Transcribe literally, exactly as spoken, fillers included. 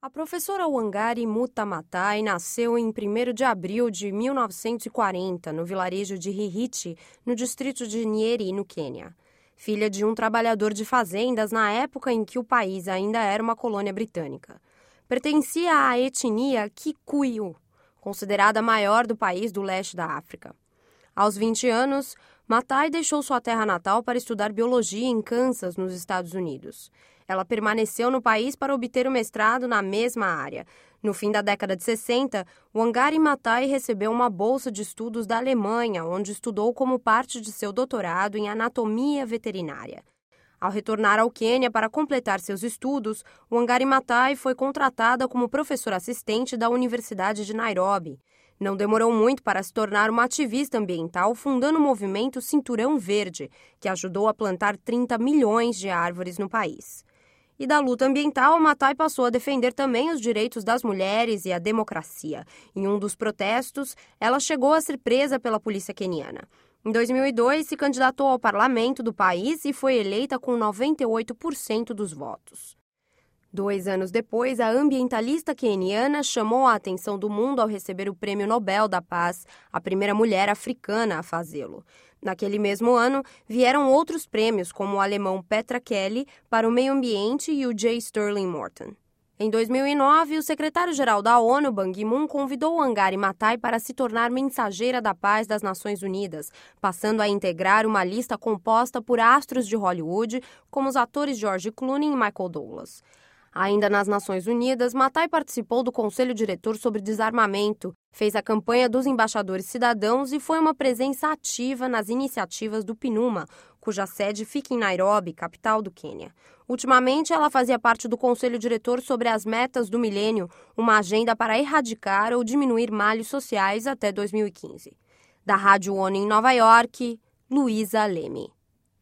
A professora Wangari Maathai Maathai nasceu em primeiro de abril de mil novecentos e quarenta, no vilarejo de Rihithi, no distrito de Nyeri, no Quênia. Filha de um trabalhador de fazendas na época em que o país ainda era uma colônia britânica. Pertencia à etnia Kikuyu, considerada a maior do país do leste da África. Aos vinte anos, Maathai deixou sua terra natal para estudar biologia em Kansas, nos Estados Unidos. Ela permaneceu no país para obter o mestrado na mesma área. No fim da década de sessenta, Wangari Maathai recebeu uma bolsa de estudos da Alemanha, onde estudou como parte de seu doutorado em anatomia veterinária. Ao retornar ao Quênia para completar seus estudos, Wangari Maathai foi contratada como professora assistente da Universidade de Nairobi. Não demorou muito para se tornar uma ativista ambiental, fundando o movimento Cinturão Verde, que ajudou a plantar trinta milhões de árvores no país. E da luta ambiental, Maathai passou a defender também os direitos das mulheres e a democracia. Em um dos protestos, ela chegou a ser presa pela polícia queniana. Em dois mil e dois, se candidatou ao parlamento do país e foi eleita com noventa e oito por cento dos votos. Dois anos depois, a ambientalista queniana chamou a atenção do mundo ao receber o Prêmio Nobel da Paz, a primeira mulher africana a fazê-lo. Naquele mesmo ano, vieram outros prêmios, como o alemão Petra Kelly para o meio ambiente e o J. Sterling Morton. Em dois mil e nove, o secretário-geral da ONU, Ban Ki-moon, convidou Wangari Maathai para se tornar mensageira da paz das Nações Unidas, passando a integrar uma lista composta por astros de Hollywood, como os atores George Clooney e Michael Douglas. Ainda nas Nações Unidas, Maathai participou do Conselho Diretor sobre Desarmamento, fez a campanha dos embaixadores cidadãos e foi uma presença ativa nas iniciativas do PNUMA, cuja sede fica em Nairobi, capital do Quênia. Ultimamente, ela fazia parte do Conselho Diretor sobre as Metas do Milênio, uma agenda para erradicar ou diminuir males sociais até dois mil e quinze. Da Rádio ONU em Nova York, Luísa Leme.